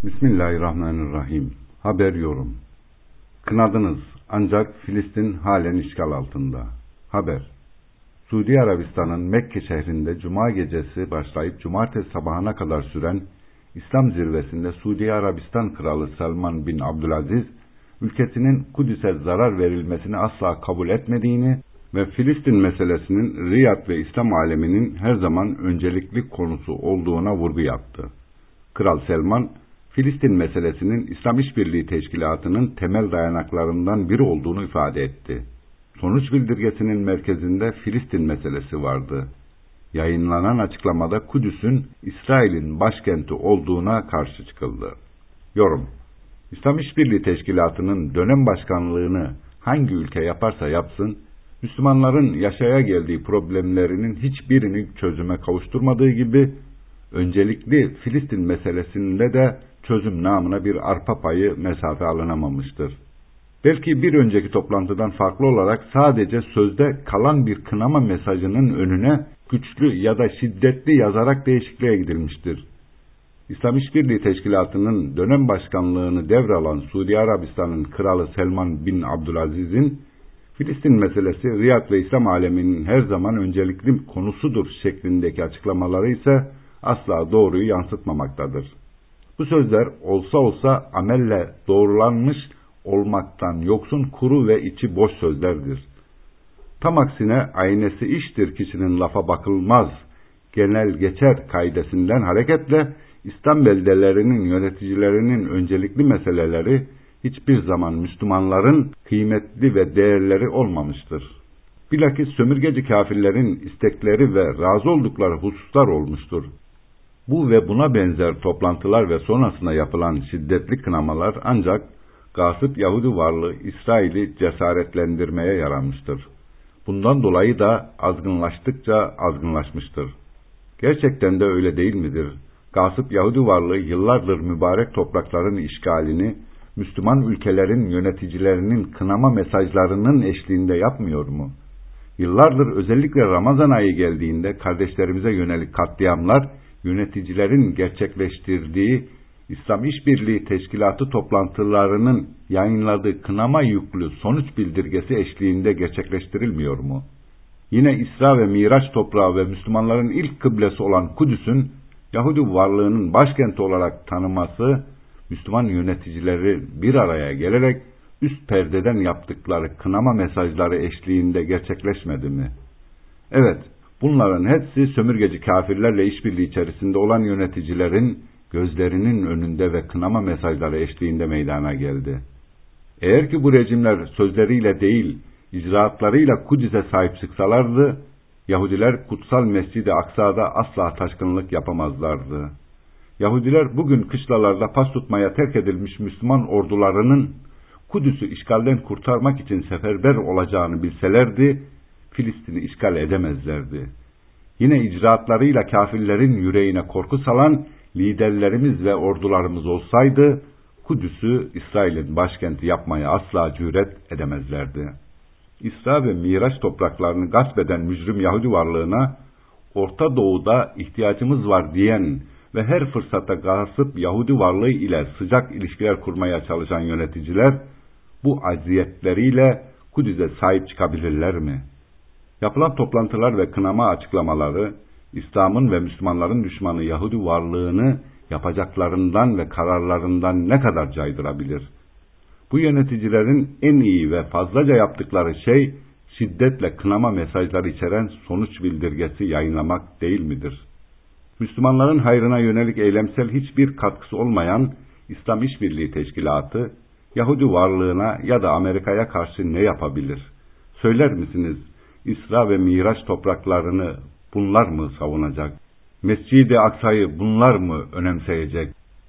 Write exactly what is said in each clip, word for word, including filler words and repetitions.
Bismillahirrahmanirrahim. Haber yorum. Kınadınız ancak Filistin halen işgal altında. Haber. Suudi Arabistan'ın Mekke şehrinde Cuma gecesi başlayıp Cumartesi sabahına kadar süren İslam zirvesinde Suudi Arabistan Kralı Selman bin Abdülaziz, ülkesinin Kudüs'e zarar verilmesini asla kabul etmediğini ve Filistin meselesinin Riyad ve İslam aleminin her zaman öncelikli konusu olduğuna vurgu yaptı. Kral Selman, Filistin meselesinin İslam İşbirliği Teşkilatı'nın temel dayanaklarından biri olduğunu ifade etti. Sonuç bildirgesinin merkezinde Filistin meselesi vardı. Yayınlanan açıklamada Kudüs'ün İsrail'in başkenti olduğuna karşı çıkıldı. Yorum. İslam İşbirliği Teşkilatı'nın dönem başkanlığını hangi ülke yaparsa yapsın, Müslümanların yaşaya geldiği problemlerinin hiçbirini çözüme kavuşturmadığı gibi, öncelikli Filistin meselesinde de çözüm namına bir arpa payı mesafe alınamamıştır. Belki bir önceki toplantıdan farklı olarak sadece sözde kalan bir kınama mesajının önüne güçlü ya da şiddetli yazarak değişikliğe gidilmiştir. İslam İşbirliği Teşkilatı'nın dönem başkanlığını devralan Suudi Arabistan'ın Kralı Selman bin Abdülaziz'in Filistin meselesi Riyad ve İslam aleminin her zaman öncelikli konusudur şeklindeki açıklamaları ise asla doğruyu yansıtmamaktadır. Bu sözler olsa olsa amelle doğrulanmış olmaktan yoksun kuru ve içi boş sözlerdir. Tam aksine aynesi iştir kişinin lafa bakılmaz, genel geçer kaidesinden hareketle İslam beldelerinin yöneticilerinin öncelikli meseleleri hiçbir zaman Müslümanların kıymetli ve değerleri olmamıştır. Bilakis sömürgeci kafirlerin istekleri ve razı oldukları hususlar olmuştur. Bu ve buna benzer toplantılar ve sonrasında yapılan şiddetli kınamalar ancak gasip Yahudi varlığı İsrail'i cesaretlendirmeye yaramıştır. Bundan dolayı da azgınlaştıkça azgınlaşmıştır. Gerçekten de öyle değil midir? Gasip Yahudi varlığı yıllardır mübarek toprakların işgalini Müslüman ülkelerin yöneticilerinin kınama mesajlarının eşliğinde yapmıyor mu? Yıllardır özellikle Ramazan ayı geldiğinde kardeşlerimize yönelik katliamlar yöneticilerin gerçekleştirdiği İslam İşbirliği Teşkilatı toplantılarının yayınladığı kınama yüklü sonuç bildirgesi eşliğinde gerçekleştirilmiyor mu? Yine İsra ve Miraç toprağı ve Müslümanların ilk kıblesi olan Kudüs'ün Yahudi varlığının başkenti olarak tanıması, Müslüman yöneticileri bir araya gelerek üst perdeden yaptıkları kınama mesajları eşliğinde gerçekleşmedi mi? Evet, bunların hepsi sömürgeci kafirlerle işbirliği içerisinde olan yöneticilerin gözlerinin önünde ve kınama mesajları eşliğinde meydana geldi. Eğer ki bu rejimler sözleriyle değil, icraatlarıyla Kudüs'e sahip çıksalardı, Yahudiler kutsal Mescid-i Aksa'da asla taşkınlık yapamazlardı. Yahudiler bugün kışlalarda pas tutmaya terk edilmiş Müslüman ordularının Kudüs'ü işgalden kurtarmak için seferber olacağını bilselerdi, Filistin'i işgal edemezlerdi. Yine icraatlarıyla kafirlerin yüreğine korku salan liderlerimiz ve ordularımız olsaydı, Kudüs'ü İsrail'in başkenti yapmaya asla cüret edemezlerdi. İsra ve Miraç topraklarını gasp eden mücrim Yahudi varlığına, Orta Doğu'da ihtiyacımız var diyen ve her fırsatta gasip Yahudi varlığı ile sıcak ilişkiler kurmaya çalışan yöneticiler, bu acziyetleriyle Kudüs'e sahip çıkabilirler mi? Yapılan toplantılar ve kınama açıklamaları, İslam'ın ve Müslümanların düşmanı Yahudi varlığını yapacaklarından ve kararlarından ne kadar caydırabilir? Bu yöneticilerin en iyi ve fazlaca yaptıkları şey, şiddetle kınama mesajları içeren sonuç bildirgesi yayınlamak değil midir? Müslümanların hayrına yönelik eylemsel hiçbir katkısı olmayan İslam İşbirliği Teşkilatı, Yahudi varlığına ya da Amerika'ya karşı ne yapabilir? Söyler misiniz, İsra ve Miraç topraklarını bunlar mı savunacak? Mescid-i Aksa'yı bunlar mı önemseyecek?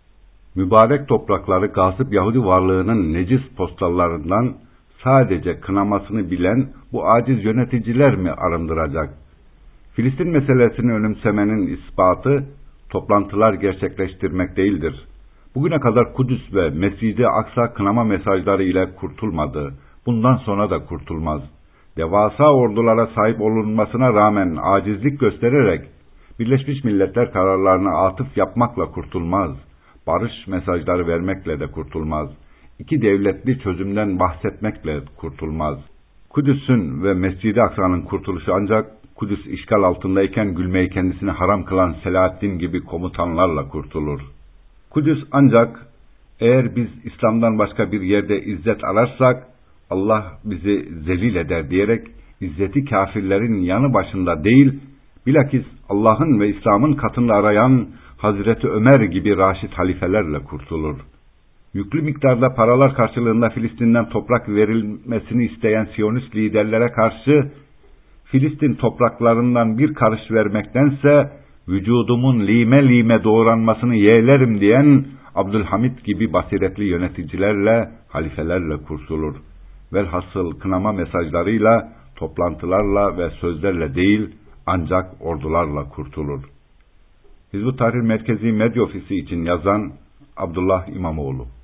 Mübarek toprakları gasip Yahudi varlığının necis postallarından sadece kınamasını bilen bu aciz yöneticiler mi arındıracak? Filistin meselesini önemsemenin ispatı toplantılar gerçekleştirmek değildir. Bugüne kadar Kudüs ve Mescid-i Aksa kınama mesajları ile kurtulmadı. Bundan sonra da kurtulmaz. Devasa ordulara sahip olunmasına rağmen acizlik göstererek Birleşmiş Milletler kararlarına atıf yapmakla kurtulmaz. barış mesajları vermekle de kurtulmaz. İki devletli çözümden bahsetmekle kurtulmaz. Kudüs'ün ve Mescid-i Aksa'nın kurtuluşu ancak Kudüs işgal altındayken gülmeyi kendisine haram kılan Selahaddin gibi komutanlarla kurtulur. Kudüs ancak eğer biz İslam'dan başka bir yerde izzet ararsak Allah bizi zelil eder diyerek izzeti kafirlerin yanı başında değil, bilakis Allah'ın ve İslam'ın katında arayan Hazreti Ömer gibi raşit halifelerle kurtulur. Yüklü miktarda paralar karşılığında Filistin'den toprak verilmesini isteyen Siyonist liderlere karşı Filistin topraklarından bir karış vermektense vücudumun lime lime doğranmasını yeğlerim diyen Abdülhamit gibi basiretli yöneticilerle, halifelerle kurtulur. Velhasıl kınama mesajlarıyla, toplantılarla ve sözlerle değil, ancak ordularla kurtulur. Hizb-ut Tahrir Merkezi Medya Ofisi için yazan Abdullah İmamoğlu.